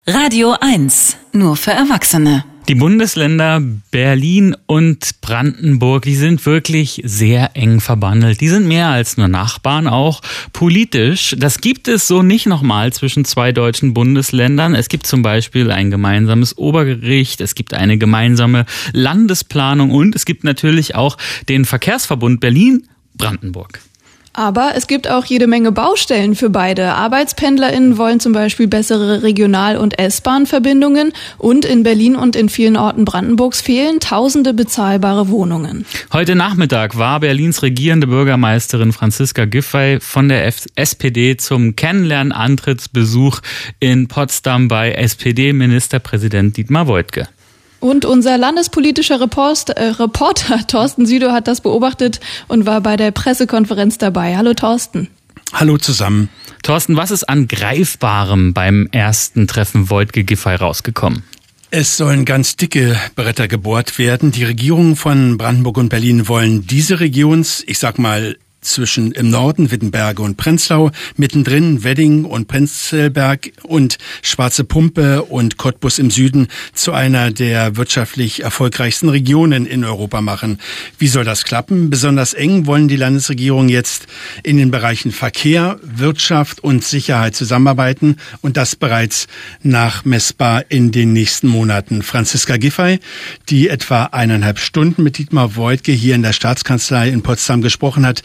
Radio 1, nur für Erwachsene. Die Bundesländer Berlin und Brandenburg, die sind wirklich sehr eng verbandelt. Die sind mehr als nur Nachbarn, auch politisch. Das gibt es so nicht nochmal zwischen zwei deutschen Bundesländern. Es gibt zum Beispiel ein gemeinsames Obergericht, es gibt eine gemeinsame Landesplanung und es gibt natürlich auch den Verkehrsverbund Berlin-Brandenburg. Aber es gibt auch jede Menge Baustellen für beide. ArbeitspendlerInnen wollen zum Beispiel bessere Regional- und S-Bahn-Verbindungen und in Berlin und in vielen Orten Brandenburgs fehlen tausende bezahlbare Wohnungen. Heute Nachmittag war Berlins regierende Bürgermeisterin Franziska Giffey von der SPD zum Kennenlernantrittsbesuch in Potsdam bei SPD-Ministerpräsident Dietmar Woidke. Und unser landespolitischer Reporter Thorsten Südow hat das beobachtet und war bei der Pressekonferenz dabei. Hallo Thorsten. Hallo zusammen. Thorsten, was ist an Greifbarem beim ersten Treffen Woidke-Giffey rausgekommen? Es sollen ganz dicke Bretter gebohrt werden. Die Regierungen von Brandenburg und Berlin wollen diese zwischen im Norden Wittenberge und Prenzlau, mittendrin Wedding und Prenzlberg und Schwarze Pumpe und Cottbus im Süden zu einer der wirtschaftlich erfolgreichsten Regionen in Europa machen. Wie soll das klappen? Besonders eng wollen die Landesregierungen jetzt in den Bereichen Verkehr, Wirtschaft und Sicherheit zusammenarbeiten und das bereits nachmessbar in den nächsten Monaten. Franziska Giffey, die etwa 1,5 Stunden mit Dietmar Woidke hier in der Staatskanzlei in Potsdam gesprochen hat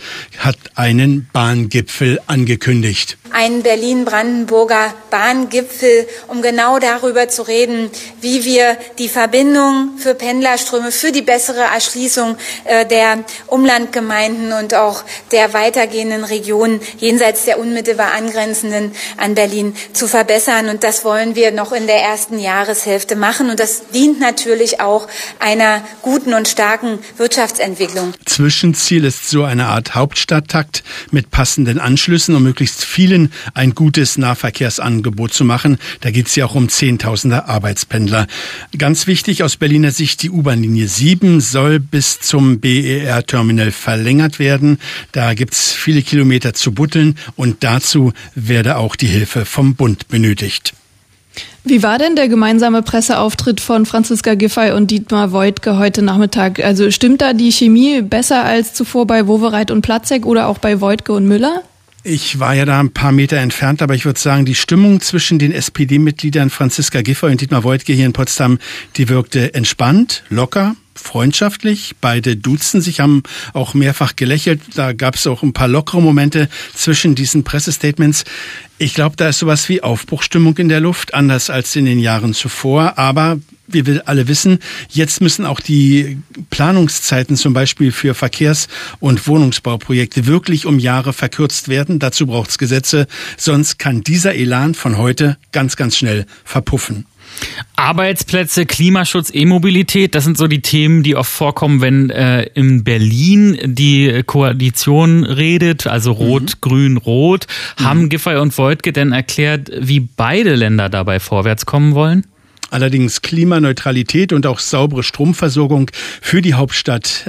einen Bahngipfel angekündigt. Ein Berlin-Brandenburger Bahngipfel, um genau darüber zu reden, wie wir die Verbindung für Pendlerströme, für die bessere Erschließung der Umlandgemeinden und auch der weitergehenden Regionen jenseits der unmittelbar angrenzenden an Berlin zu verbessern. Und das wollen wir noch in der ersten Jahreshälfte machen. Und das dient natürlich auch einer guten und starken Wirtschaftsentwicklung. Zwischenziel ist so eine Art Hauptstadttakt mit passenden Anschlüssen, um möglichst vielen ein gutes Nahverkehrsangebot zu machen. Da geht es ja auch um Zehntausende Arbeitspendler. Ganz wichtig aus Berliner Sicht, die U-Bahn-Linie 7 soll bis zum BER-Terminal verlängert werden. Da gibt es viele Kilometer zu buddeln und dazu werde auch die Hilfe vom Bund benötigt. Wie war denn der gemeinsame Presseauftritt von Franziska Giffey und Dietmar Woidke heute Nachmittag? Also stimmt da die Chemie besser als zuvor bei Wowereit und Platzek oder auch bei Woidke und Müller? Ich war ja da ein paar Meter entfernt, aber ich würde sagen, die Stimmung zwischen den SPD-Mitgliedern Franziska Giffey und Dietmar Woidke hier in Potsdam, die wirkte entspannt, locker, freundschaftlich. Beide duzen sich, haben auch mehrfach gelächelt. Da gab es auch ein paar lockere Momente zwischen diesen Pressestatements. Ich glaube, da ist sowas wie Aufbruchsstimmung in der Luft, anders als in den Jahren zuvor. Aber wie wir alle wissen, jetzt müssen auch die Planungszeiten zum Beispiel für Verkehrs- und Wohnungsbauprojekte wirklich um Jahre verkürzt werden. Dazu braucht es Gesetze, sonst kann dieser Elan von heute ganz, ganz schnell verpuffen. Arbeitsplätze, Klimaschutz, E-Mobilität, das sind so die Themen, die oft vorkommen, wenn in Berlin die Koalition redet, also Rot, Grün, Rot. Haben Giffey und Woidke denn erklärt, wie beide Länder dabei vorwärts kommen wollen? Allerdings Klimaneutralität und auch saubere Stromversorgung für die Hauptstadt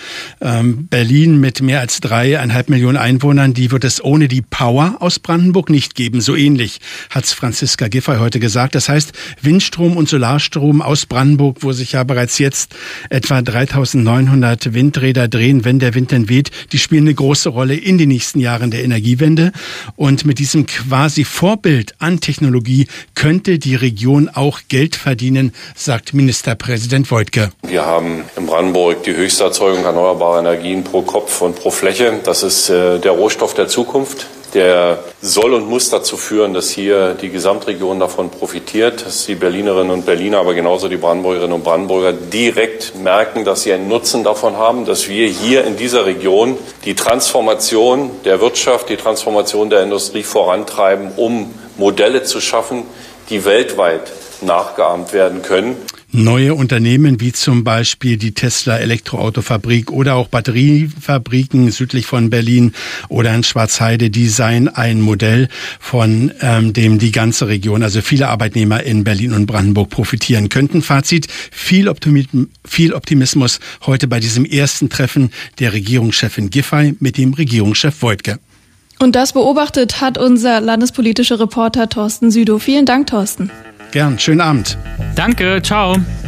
Berlin mit mehr als 3,5 Millionen Einwohnern, die wird es ohne die Power aus Brandenburg nicht geben. So ähnlich hat's Franziska Giffey heute gesagt. Das heißt, Windstrom und Solarstrom aus Brandenburg, wo sich ja bereits jetzt etwa 3.900 Windräder drehen, wenn der Wind denn weht, die spielen eine große Rolle in den nächsten Jahren der Energiewende. Und mit diesem quasi Vorbild an Technologie könnte die Region auch Geld verdienen, sagt Ministerpräsident Woidke. Wir haben in Brandenburg die höchste Erzeugung erneuerbarer Energien pro Kopf und pro Fläche. Das ist der Rohstoff der Zukunft. Der soll und muss dazu führen, dass hier die Gesamtregion davon profitiert, dass die Berlinerinnen und Berliner, aber genauso die Brandenburgerinnen und Brandenburger direkt merken, dass sie einen Nutzen davon haben, dass wir hier in dieser Region die Transformation der Wirtschaft, die Transformation der Industrie vorantreiben, um Modelle zu schaffen, die weltweit nachgeahmt werden können. Neue Unternehmen wie zum Beispiel die Tesla Elektroautofabrik oder auch Batteriefabriken südlich von Berlin oder in Schwarzheide, die seien ein Modell, von dem die ganze Region, also viele Arbeitnehmer in Berlin und Brandenburg profitieren könnten. Fazit, viel Optimismus heute bei diesem ersten Treffen der Regierungschefin Giffey mit dem Regierungschef Woidke. Und das beobachtet hat unser landespolitischer Reporter Thorsten Südow. Vielen Dank, Thorsten. Gern, schönen Abend. Danke, ciao.